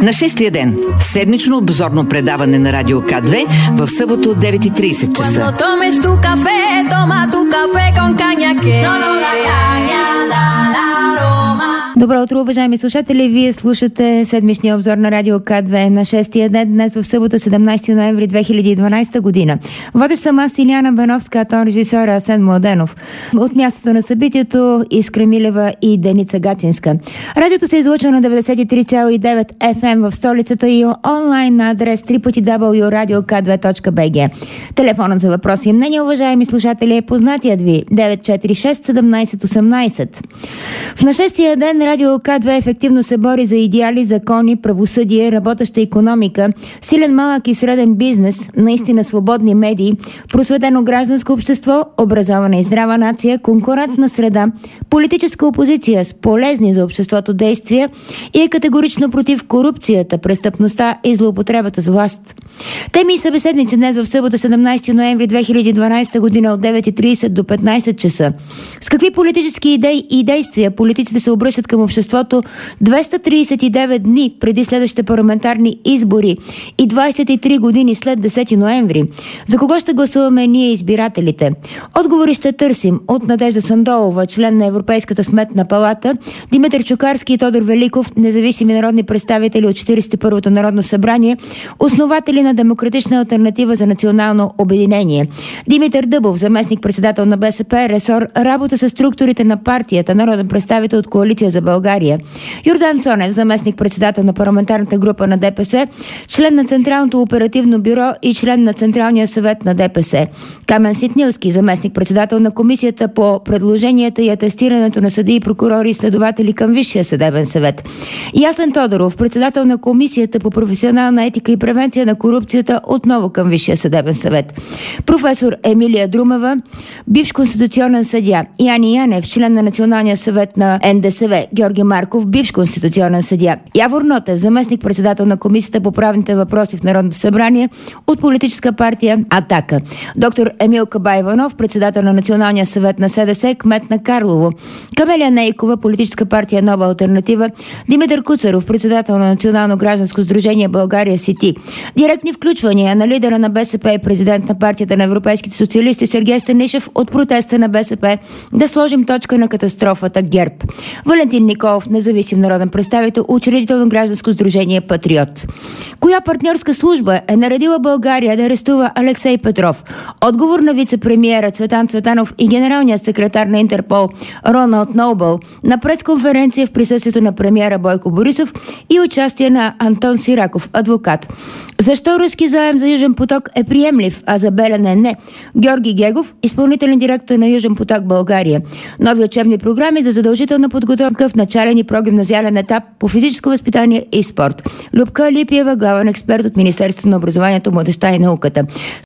На шестия ден. Седмично обзорно предаване на Радио К2 в събота от 9:30 часа. Добро утро, уважаеми слушатели! Вие слушате седмичния обзор на Радио К2 на шестия ден, днес в събота, 17 ноември 2012 година. Водеща съм аз, Илияна Беновска, а тон режисьор Асен Младенов. От мястото на събитието Искра Милева и Деница Гацинска. Радиото се излъчва на 93,9 FM в столицата и онлайн на адрес www.radiok2.bg. Телефонът за въпроси и мнения, уважаеми слушатели, е познатият ви 946 17 18. В на шестия ден Радио К2 ефективно се бори за идеали, закони, правосъдие, работеща икономика, силен малък и среден бизнес, наистина свободни медии, просветено гражданско общество, образована и здрава нация, конкурентна среда, политическа опозиция с полезни за обществото действия и е категорично против корупцията, престъпността и злоупотребата с власт. Теми и събеседници днес в събота, 17 ноември 2012 година от 9:30 до 15 часа. С какви политически идеи и действия политиците се обръщат към обществото 239 дни преди следващите парламентарни избори и 23 години след 10 ноември? За кого ще гласуваме ние, избирателите? Отговори ще търсим от Надежда Сандолова, член на Европейската сметна палата, Димитър Чукарски и Тодор Великов, независими народни представители от 41-то Народно събрание, основатели на Демократична алтернатива за национално обединение. Димитър Дъбов, заместник-председател на БСП, ресор работа с структурите на партията, народен представител от Коалиция за България. Йордан Цонев, заместник-председател на парламентарната група на ДПС, член на Централното оперативно бюро и член на Централния съвет на ДПС. Камен Ситнилски, заместник-председател на Комисията по предложенията и атестирането на съдии, прокурори и следователи към Висшия съдебен съвет. Ясен Тодоров, председател на Комисията по професионална етика и превенция на корупцията, отново към Висшия съдебен съвет. Професор Емилия Друмева, бивш конституционен съдия. Яни Янев, член на Националния съвет на НДСВ. Георги Марков, бивш конституционен съдия. Явор Нотев, заместник-председател на Комисията по правните въпроси в Народното събрание от политическа партия „Атака”. Доктор Емил Кабаиванов, председател на Националния съвет на СДС, кмет на Карлово. Камелия Нейкова, политическа партия „Нова алтернатива”. Димитър Куцаров, председател на Национално гражданско сдружение България Сити. Директни включвания на лидера на БСП и президент на партията на европейските социалисти Сергей Станишев от протеста на БСП да сложим точка на катастрофата ГЕРБ. Валентин Николов, независим народен представител, учредител на гражданско сдружение Патриот. Коя партньорска служба е наредила България да арестува Алексей Петров? Отговор на вице-премиера Цветан Цветанов и генералния секретар на Интерпол Роналд Нобъл на пресконференция в присъствието на премиера Бойко Борисов и участие на Антон Сираков, адвокат. Защо руски заем за Южен поток е приемлив, а за Белене не? Георги Гегов, изпълнителен директор на Южен поток България. Нови учебни програми за задължителна подготовка в начален и прогимназиален етап по физическо възпитание и спорт. Любка Липиева, главен експерт от Министерството на образованието, младежта и науката.